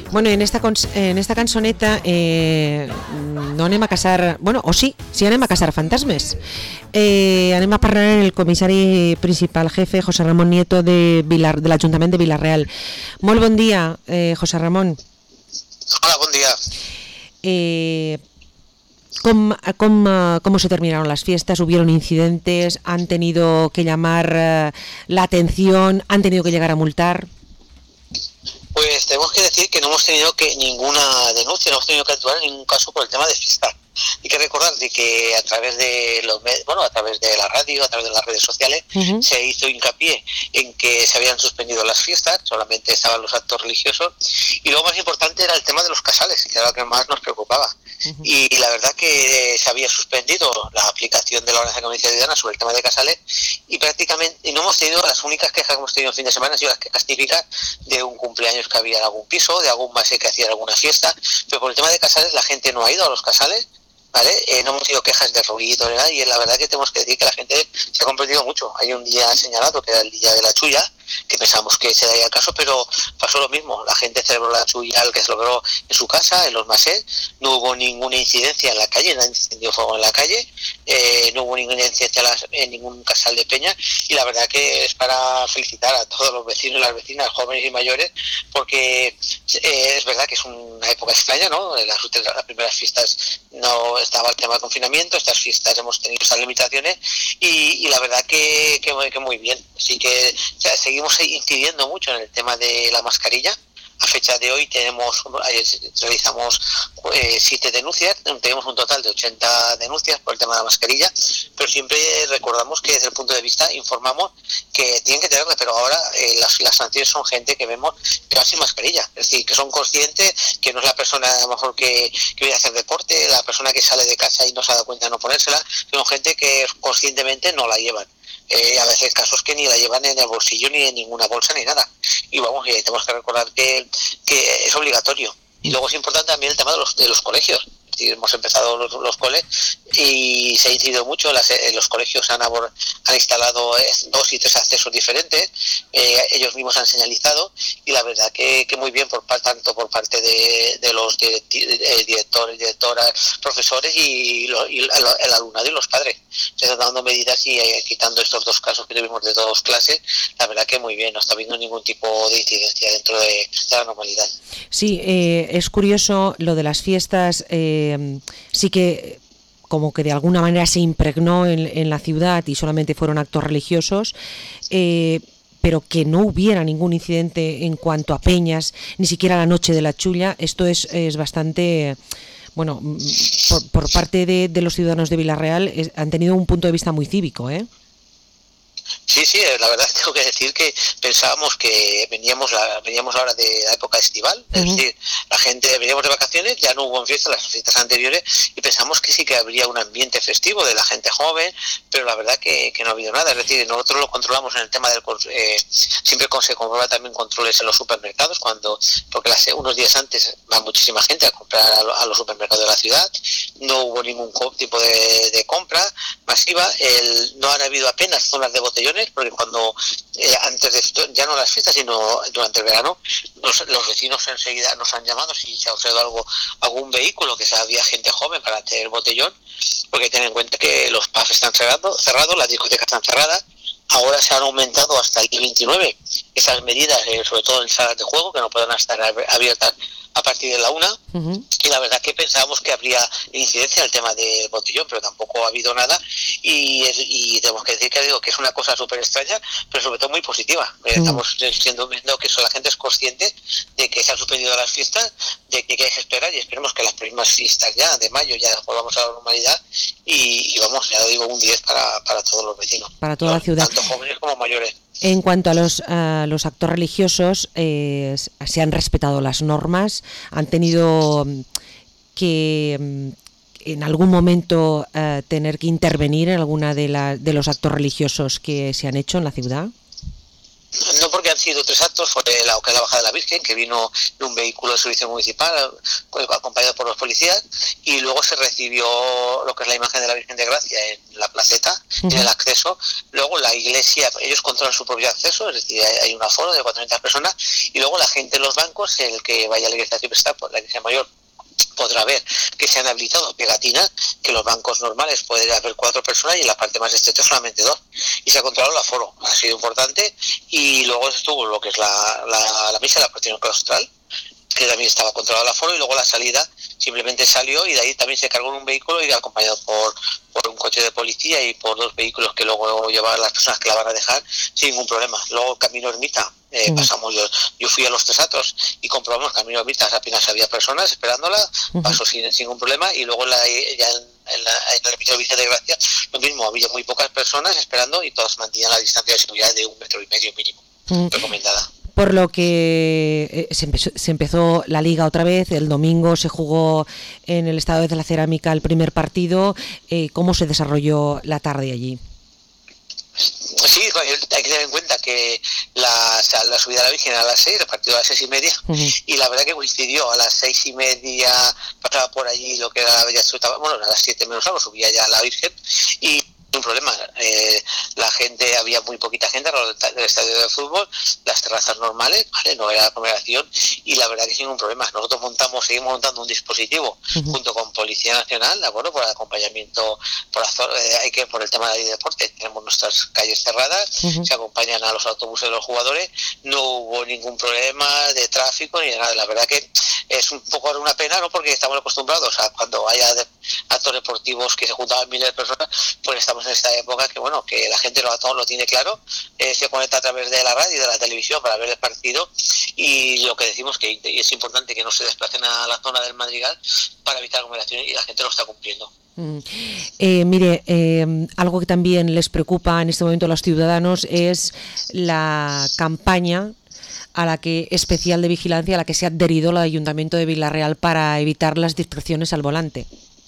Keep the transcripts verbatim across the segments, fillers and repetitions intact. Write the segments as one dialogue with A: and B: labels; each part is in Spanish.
A: Bueno, en esta cons- en esta cançoneta eh, no anem a caçar... Bueno, o sí, sí anem a caçar fantasmes. Eh, anem a parlar amb el comissari principal jefe, José Ramón Nieto, de, Vilar, de l'Ajuntament de Vila-real. Molt bon dia, eh, José Ramón.
B: Hola, buen día.
A: Eh, ¿cómo, cómo, ¿Cómo se terminaron las fiestas? ¿Hubieron incidentes? ¿Han tenido que llamar eh, la atención? ¿Han tenido que llegar a multar?
B: Pues tenemos que decir que no hemos tenido que ninguna denuncia, no hemos tenido que actuar en ningún caso por el tema de fiesta. Hay que recordar de que a través de los bueno, a través de la radio, a través de las redes sociales, uh-huh. se hizo hincapié en que se habían suspendido las fiestas, solamente estaban los actos religiosos, y lo más importante era el tema de los casales, que era lo que más nos preocupaba. Uh-huh. Y la verdad que se había suspendido la aplicación de la Ordenanza de Convivencia Ciudadana sobre el tema de casales, y prácticamente y no hemos tenido, las únicas quejas que hemos tenido el fin de semana han sido las quejas típicas de un cumpleaños que había en algún piso, de algún masé que hacía alguna fiesta, pero por el tema de casales la gente no ha ido a los casales. ¿Vale? Eh, no hemos tenido quejas de ruido ni nada, y la verdad que tenemos que decir que la gente se ha comprendido mucho. Hay un día señalado que era el día de la chulla, que pensamos que se daría el caso, pero pasó lo mismo. La gente celebró la chulla, el que celebró en su casa, en los masés, no hubo ninguna incidencia en la calle, nadie encendió fuego en la calle, eh, no hubo ninguna incidencia en, las, en ningún casal de peña, y la verdad que es para felicitar a todos los vecinos y las vecinas, jóvenes y mayores, porque eh, es verdad que es una época extraña, ¿no? Las, las primeras fiestas no estaba el tema del confinamiento, estas fiestas hemos tenido estas limitaciones, y, y la verdad que, que, que muy bien. Así que o sea, seguimos incidiendo mucho en el tema de la mascarilla. A fecha de hoy tenemos realizamos eh, siete denuncias, tenemos un total de ochenta denuncias por el tema de la mascarilla, pero siempre recordamos que desde el punto de vista informamos que tienen que tenerla, pero ahora eh, las, las sanciones son gente que vemos que va sin mascarilla, es decir, que son conscientes que no es la persona a lo mejor que, que viene a hacer deporte, la persona que sale de casa y no se ha dado cuenta de no ponérsela, sino gente que conscientemente no la llevan. Eh, a veces casos que ni la llevan en el bolsillo ni en ninguna bolsa ni nada, y vamos, y tenemos que recordar que, que es obligatorio. Y luego es importante también el tema de los, de los colegios. Es decir, hemos empezado los, los coles y se ha incidido mucho, las, los colegios han, abor, han instalado dos y tres accesos diferentes, eh, ellos mismos han señalizado, y la verdad que, que muy bien, por tanto por parte de, de los directi, de, directores, directoras, profesores y, lo, y el alumnado y los padres. Se están dando medidas y eh, quitando estos dos casos que tuvimos de dos clases, la verdad que muy bien, no está habiendo ningún tipo de incidencia dentro de, de la normalidad.
A: Sí, eh, es curioso lo de las fiestas, eh, sí que como que de alguna manera se impregnó en, en la ciudad y solamente fueron actos religiosos, eh, pero que no hubiera ningún incidente en cuanto a peñas, ni siquiera la noche de la chulla. Esto es, es bastante... Bueno, por, por parte de, de los ciudadanos de Vila-real es, han tenido un punto de vista muy cívico, ¿eh?
B: Sí, sí, la verdad tengo que decir que pensábamos que veníamos la, veníamos ahora de la época estival, uh-huh. es decir, la gente veníamos de vacaciones, ya no hubo fiestas las fiestas anteriores, y pensamos que sí que habría un ambiente festivo de la gente joven, pero la verdad que, que no ha habido nada. Es decir, nosotros lo controlamos en el tema del eh, siempre se comprueba también controles en los supermercados, cuando porque las, unos días antes va muchísima gente a comprar a, a los supermercados de la ciudad, no hubo ningún tipo de, de compra masiva, el, no han habido apenas zonas de botellón, porque cuando eh, antes de esto, ya no las fiestas sino durante el verano, los, los vecinos enseguida nos han llamado si se ha observado algo, algún vehículo que había gente joven para hacer botellón, porque ten en cuenta que los pubs están cerrados, cerrados, las discotecas están cerradas. Ahora se han aumentado hasta el día veintinueve esas medidas, eh, sobre todo en salas de juego, que no pueden estar abiertas a partir de la una, uh-huh. y la verdad que pensábamos que habría incidencia en el tema del botellón, pero tampoco ha habido nada, y, y tenemos que decir que digo que es una cosa súper extraña, pero sobre todo muy positiva. Uh-huh. Estamos siendo, viendo que eso, la gente es consciente de que se han suspendido las fiestas, de que hay que esperar, y esperemos que las próximas fiestas ya de mayo ya volvamos a la normalidad, y, y vamos, ya lo digo, un diez para, para todos los vecinos.
A: Para toda la ciudad.
B: Tanto jóvenes como mayores.
A: En cuanto a los, a los actos religiosos, eh, se han respetado las normas, han tenido que en algún momento eh, tener que intervenir en alguna de, la, de los actos religiosos que se han hecho en la ciudad.
B: No, porque han sido tres actos. Fue la, que es la bajada de la Virgen, que vino en un vehículo de servicio municipal acompañado por los policías, y luego se recibió lo que es la imagen de la Virgen de Gracia en la placeta, uh-huh. en el acceso. Luego la iglesia, ellos controlan su propio acceso, es decir, hay un aforo de cuatrocientas personas, y luego la gente en los bancos, el que vaya a la iglesia siempre está por la iglesia mayor, podrá ver que se han habilitado pegatinas, que los bancos normales pueden haber cuatro personas y en la parte más estrecha solamente dos, y se ha controlado el aforo, ha sido importante. Y luego estuvo lo que es la, la, la misa de la procesión claustral, que también estaba controlado el aforo, y luego la salida simplemente salió, y de ahí también se cargó en un vehículo y acompañado por, por un coche de policía y por dos vehículos que luego llevaban las personas que la van a dejar sin ningún problema. Luego camino Ermita, eh, uh-huh. pasamos, yo, yo fui a los tres actos y comprobamos camino Ermita, apenas había personas esperándola, uh-huh. pasó sin, sin ningún problema. Y luego la, ya en, en la en el Ermita de Virgen de Gracia lo mismo, había muy pocas personas esperando y todas mantenían la distancia de seguridad de un metro y medio mínimo, uh-huh. recomendada.
A: Por lo que se empezó, se empezó la Liga otra vez, el domingo se jugó en el Estadio de la Cerámica el primer partido. Eh, ¿Cómo se desarrolló la tarde allí?
B: Sí, hay que tener en cuenta que la, la subida a la Virgen era a las seis, el partido a las seis y media, uh-huh. y la verdad que coincidió, a las seis y media pasaba por allí lo que era, ya estaba, bueno, a las siete menos algo subía ya a la Virgen, y un problema, eh, la gente, había muy poquita gente alrededor del estadio de fútbol, las terrazas normales, ¿vale? No era aglomeración, y la verdad que sin ningún problema. Nosotros montamos, seguimos montando un dispositivo uh-huh. junto con Policía Nacional, de acuerdo, por el acompañamiento, por, la, eh, hay que, por el tema de deporte, tenemos nuestras calles cerradas, uh-huh. se acompañan a los autobuses de los jugadores, no hubo ningún problema de tráfico ni de nada. La verdad que es un poco una pena, ¿no? Porque estamos acostumbrados a cuando haya de, actos deportivos que se juntaban miles de personas, pues estamos en esta época que bueno, que la gente lo, todo lo tiene claro, eh, se conecta a través de la radio y de la televisión para ver el partido, y lo que decimos que es importante que no se desplacen a la zona del Madrigal para evitar aglomeraciones, y la gente lo está cumpliendo.
A: Mm. Eh, mire, eh, algo que también les preocupa en este momento a los ciudadanos es la campaña a la que especial de vigilancia a la que se ha adherido el Ayuntamiento de Vila-real para evitar las distracciones al volante.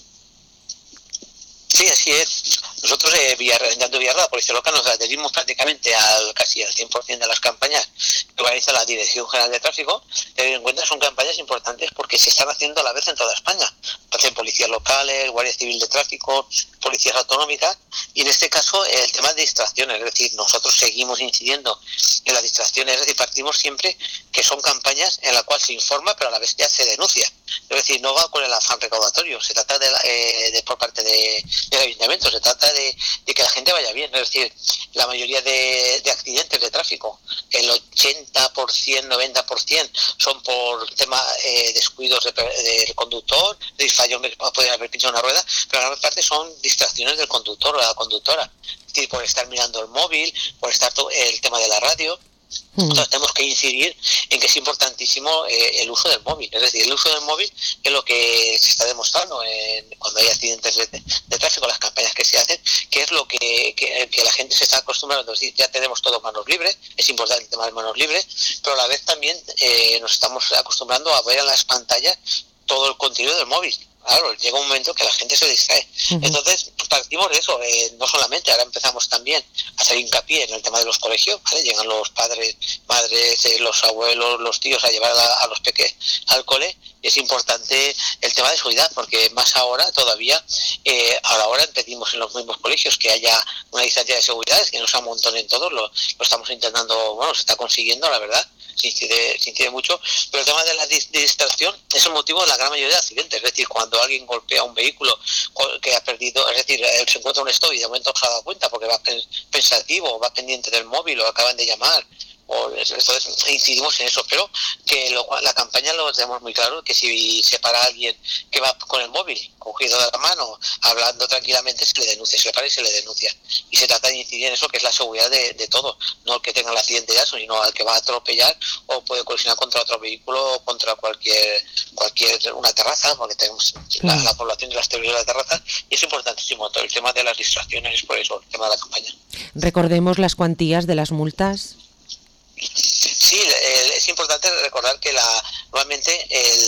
B: Sí, así es. Nosotros, eh, Villarreal, Villarreal, la Policía Local, nos adherimos prácticamente al casi al cien por ciento de las campañas que organiza la Dirección General de Tráfico. Tener en cuenta, son campañas importantes porque se están haciendo a la vez en toda España. Hacen policías locales, Guardia Civil de Tráfico, policías autonómicas, y en este caso el tema de distracciones, es decir, nosotros seguimos incidiendo en las distracciones, es decir, partimos siempre que son campañas en las cuales se informa, pero a la vez ya se denuncia. Es decir, no va con el afán recaudatorio, se trata de, eh, de por parte de, del ayuntamiento, se trata de, de que la gente vaya bien. Es decir, la mayoría de, de accidentes de tráfico, el ochenta por ciento, noventa por ciento son por tema eh, descuidos del de conductor, de fallos, pueden haber pinchado una rueda, pero la gran parte son distracciones del conductor o de la conductora, es decir, por estar mirando el móvil, por estar todo, el tema de la radio. Entonces tenemos que incidir en que es importantísimo eh, el uso del móvil, es decir, el uso del móvil es lo que se está demostrando en, cuando hay accidentes de, de tráfico, las campañas que se hacen, que es lo que, que, que la gente se está acostumbrando. Es decir, ya tenemos todo manos libres, es importante el tema de manos libres, pero a la vez también eh, nos estamos acostumbrando a ver en las pantallas todo el contenido del móvil. Claro, llega un momento que la gente se distrae. Uh-huh. Entonces, partimos de eso, eh, no solamente, ahora empezamos también a hacer hincapié en el tema de los colegios, ¿vale? Llegan los padres, madres, eh, los abuelos, los tíos a llevar a, a los peques al cole, y es importante el tema de seguridad, porque más ahora todavía, eh, a la hora pedimos en los mismos colegios que haya una distancia de seguridad, que no se amontonen todos, lo, lo estamos intentando, bueno, se está consiguiendo, la verdad. Se incide, se incide mucho, pero el tema de la distracción es el motivo de la gran mayoría de accidentes. Es decir, cuando alguien golpea un vehículo que ha perdido, es decir, se encuentra un stop y de momento no se ha dado cuenta porque va pensativo, va pendiente del móvil o acaban de llamar, o entonces incidimos en eso, pero que lo, la campaña lo tenemos muy claro, que si se para a alguien que va con el móvil cogido de la mano, hablando tranquilamente, se le denuncia, se le para y se le denuncia, y se trata de incidir en eso, que es la seguridad de, de todo, no el que tenga el accidente ya, sino al que va a atropellar o puede colisionar contra otro vehículo o contra cualquier cualquier una terraza, porque tenemos la, la población de las teorías de la terraza, y es importantísimo todo el tema de las distracciones, es por eso el tema de la campaña.
A: Recordemos las cuantías de las multas.
B: Sí, es importante recordar que la, normalmente el,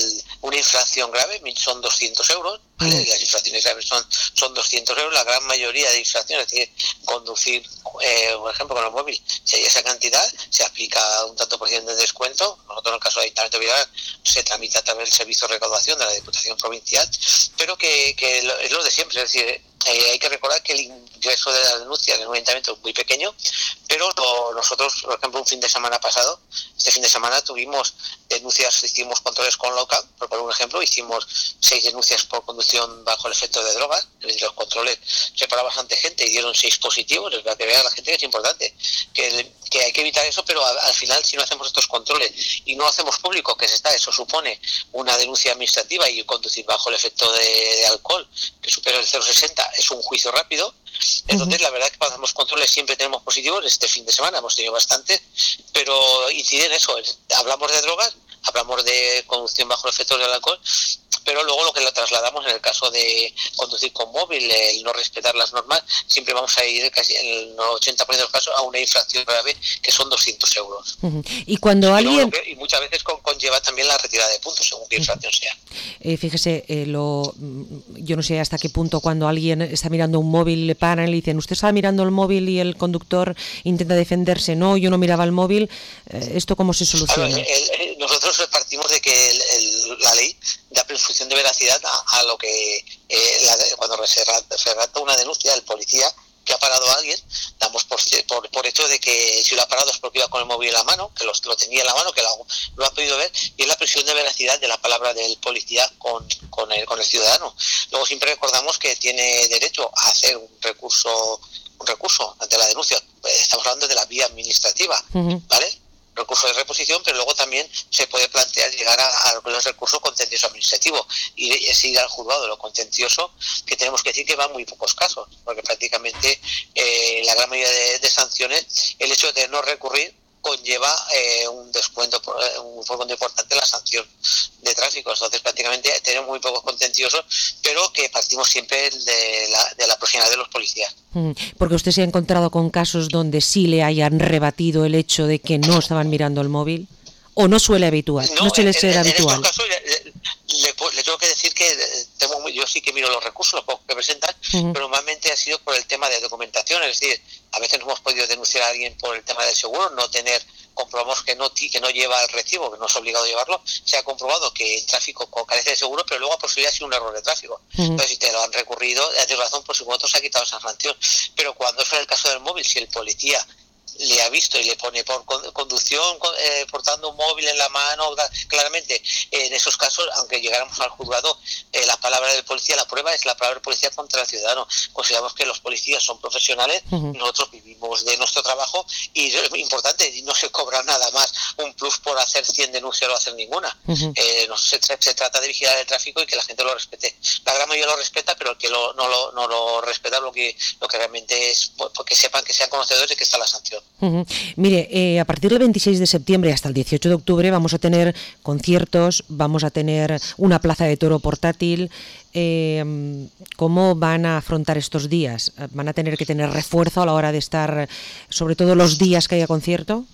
B: Una infracción grave son doscientos euros, ¿vale? Mm. Las infracciones graves son, son doscientos euros, la gran mayoría de infracciones, es decir, conducir, eh, por ejemplo, con el móvil, si hay esa cantidad, se aplica un tanto por ciento de descuento. Nosotros en el caso del Ayuntamiento de Villagrán se tramita a través del Servicio de Recaudación de la Diputación Provincial, pero que, que lo, es lo de siempre, es decir, Eh, hay que recordar que el ingreso de las denuncias en un ayuntamiento es muy pequeño, pero lo, nosotros, por ejemplo, un fin de semana pasado, este fin de semana tuvimos denuncias, hicimos controles con LOCAP, por poner un ejemplo, hicimos seis denuncias por conducción bajo el efecto de drogas, los controles se paró bastante gente y dieron seis positivos, es para que vea a la gente que es importante, que, que hay que evitar eso, pero al, al final si no hacemos estos controles y no hacemos público que se está, eso supone una denuncia administrativa y conducir bajo el efecto de, de alcohol que supera el cero coma sesenta, es un juicio rápido. Entonces uh-huh. la verdad es que cuando hacemos controles siempre tenemos positivos. Este fin de semana hemos tenido bastante, pero incide en eso, hablamos de drogas, hablamos de conducción bajo el efecto del alcohol, pero luego lo que lo trasladamos en el caso de conducir con móvil, el no respetar las normas, siempre vamos a ir casi en el ochenta por ciento de los casos a una infracción grave que son doscientos euros.
A: Uh-huh. Y cuando y alguien...
B: Que, y muchas veces con, conlleva también la retirada de puntos según qué infracción sea.
A: Eh, fíjese, eh, lo, yo no sé hasta qué punto cuando alguien está mirando un móvil le paran y le dicen, usted estaba mirando el móvil y el conductor intenta defenderse, no, yo no miraba el móvil, eh, ¿esto cómo se soluciona?
B: Claro, el, el, nosotros partimos de que el, el, la ley da presunción de veracidad a, a lo que eh, la, cuando se redacta una denuncia del policía que ha parado a alguien, damos por, por, por hecho de que si lo ha parado es porque iba con el móvil en la mano, que lo, lo tenía en la mano, que lo, lo ha podido ver, y es la presunción de veracidad de la palabra del policía con, con, el, con el ciudadano. Luego siempre recordamos que tiene derecho a hacer un recurso, un recurso ante la denuncia. Estamos hablando de la vía administrativa, uh-huh. ¿vale? Recurso de reposición, pero luego también se puede plantear llegar a, a los recursos contencioso administrativo y es ir al juzgado de lo contencioso, que tenemos que decir que va en muy pocos casos, porque prácticamente eh, la gran mayoría de, de sanciones, el hecho de no recurrir conlleva eh, un descuento, un descuento importante en la sanción de tráfico. Entonces prácticamente tenemos muy pocos contenciosos, pero que partimos siempre de la, de la profesionalidad de los policías.
A: Porque usted se ha encontrado con casos donde sí le hayan rebatido el hecho de que no estaban mirando el móvil, o no suele habitual, no, no suele ser
B: en,
A: habitual.
B: En estos casos le, le, le tengo que decir que tengo, yo sí que miro los recursos, los pocos que presentan, uh-huh. pero normalmente ha sido por el tema de documentación, es decir, a veces no hemos podido denunciar a alguien por el tema del seguro, no tener, comprobamos que no que no lleva el recibo, que no es obligado a llevarlo, se ha comprobado que el tráfico carece de seguro, pero luego a posibilidad ha sido un error de tráfico. Uh-huh. Entonces, si te lo han recurrido, tienes razón, por supuesto se ha quitado esa sanción. Pero cuando es en el caso del móvil, si el policía le ha visto y le pone por conducción eh, portando un móvil en la mano, claramente en esos casos, aunque llegáramos al juzgado, eh, la palabra del policía, la prueba es la palabra del policía contra el ciudadano. Consideramos que los policías son profesionales, uh-huh. nosotros vivimos de nuestro trabajo y es importante, no se cobra nada más un plus por hacer cien denuncias o hacer ninguna. Uh-huh. eh, no, se, se trata de vigilar el tráfico y que la gente lo respete. La gran mayoría lo respeta, pero el que lo, no, lo, no lo respeta lo que, lo que realmente es, porque sepan que sean conocedores de que está la sanción.
A: Uh-huh. Mire, eh, a partir del veintiséis de septiembre hasta el dieciocho de octubre vamos a tener conciertos, vamos a tener una plaza de toro portátil. Eh, ¿Cómo van a afrontar estos días? ¿Van a tener que tener refuerzo a la hora de estar, sobre todo los días que haya concierto?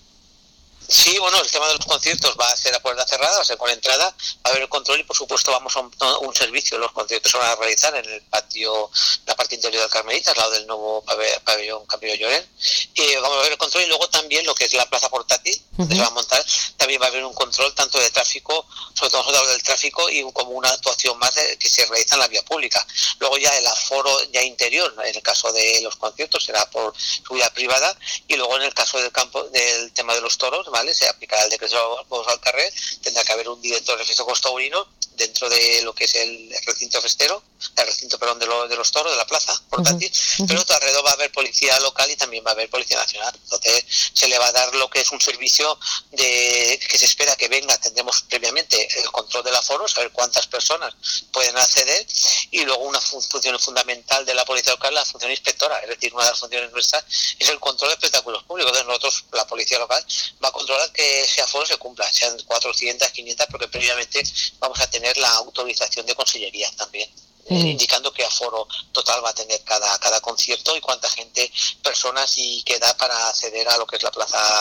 B: Sí, bueno, el tema de los conciertos va a ser a puerta cerrada, va a ser con entrada, va a haber el control y por supuesto vamos a un, un servicio. Los conciertos se van a realizar en el patio, la parte interior del Carmelita, al lado del nuevo pabellón Camilo Llorén. Y vamos a ver el control y luego también lo que es la plaza portátil, donde uh-huh. se va a montar, también va a haber un control tanto de tráfico, sobre todo nosotros del tráfico y como una actuación más de, que se realiza en la vía pública. Luego ya el aforo ya interior, en el caso de los conciertos será por su vía privada y luego en el caso del campo del tema de los toros, ¿vale? Se aplicará el decreto al carrer, tendrá que haber un director de registro constaurino dentro de lo que es el recinto festero, el recinto perdón, de, lo, de los toros, de la plaza portátil, uh-huh. pero alrededor va a haber policía local y también va a haber policía nacional. Entonces se le va a dar lo que es un servicio de que se espera que venga, tendremos previamente el control del aforo, saber cuántas personas pueden acceder y luego una función fundamental de la policía local, la función inspectora, es decir, una de las funciones nuestras es el control de espectáculos públicos. Entonces nosotros, la policía local, va a controlar que ese aforo se cumpla, sean cuatrocientas, quinientas, porque previamente vamos a tener la autorización de consellería también. Eh, indicando qué aforo total va a tener cada cada concierto y cuánta gente, personas y qué da para acceder a lo que es la plaza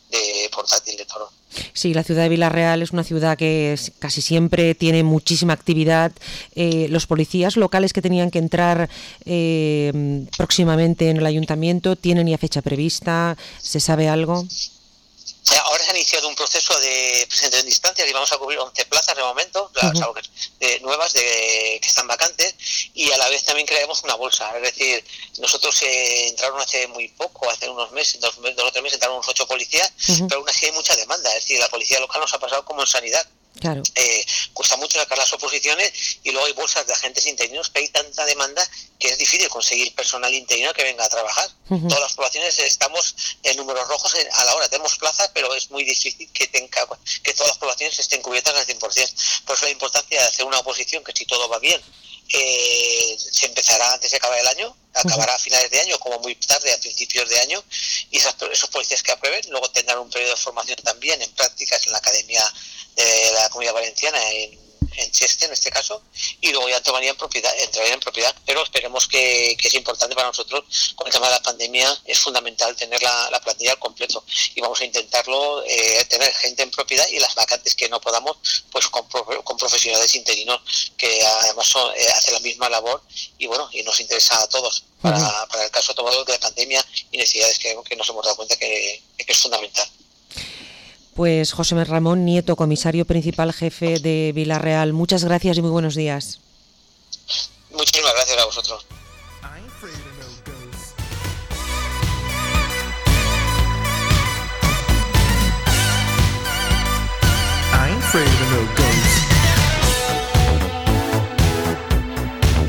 B: de portátil de Toro.
A: Sí, la ciudad de Vila-real es una ciudad que casi siempre tiene muchísima actividad. Eh, los policías locales que tenían que entrar eh, próximamente en el ayuntamiento, ¿tienen ya fecha prevista? ¿Se sabe algo?
B: Ahora se ha iniciado un proceso de presentación de instancias y vamos a cubrir once plazas de momento, uh-huh. las, de, nuevas de, que están vacantes, y a la vez también crearemos una bolsa. Es decir, nosotros eh, entraron hace muy poco, hace unos meses, dos, dos o tres meses entraron unos ocho policías, uh-huh. pero aún así hay mucha demanda. Es decir, la policía local nos ha pasado como en sanidad.
A: Claro.
B: Eh, cuesta mucho sacar las oposiciones y luego hay bolsas de agentes interinos, que hay tanta demanda que es difícil conseguir personal interino que venga a trabajar. Uh-huh. Todas las poblaciones estamos en números rojos a la hora, tenemos plazas, pero es muy difícil que tenga, que todas las poblaciones estén cubiertas al cien por ciento. Por eso la importancia de hacer una oposición que, si todo va bien, eh, se empezará antes de acabar el año, acabará uh-huh. a finales de año, como muy tarde, a principios de año, y esas, esos policías que aprueben luego tendrán un periodo de formación también en prácticas en la Academia de la Comunidad Valenciana, en, en Cheste en este caso, y luego ya tomarían propiedad, entrarían en propiedad, pero esperemos que, que es importante para nosotros. Con el tema de la pandemia es fundamental tener la, la plantilla al completo, y vamos a intentarlo, eh, tener gente en propiedad, y las vacantes que no podamos, pues con, con profesionales interinos que además son, eh, hacen la misma labor, y bueno, y nos interesa a todos para, uh-huh. para el caso tomado de la pandemia y necesidades que, que nos hemos dado cuenta que, que es fundamental.
A: Pues José Ramón Nieto, comisario principal jefe de Vila-real, muchas gracias y muy buenos días.
B: Muchísimas gracias a vosotros.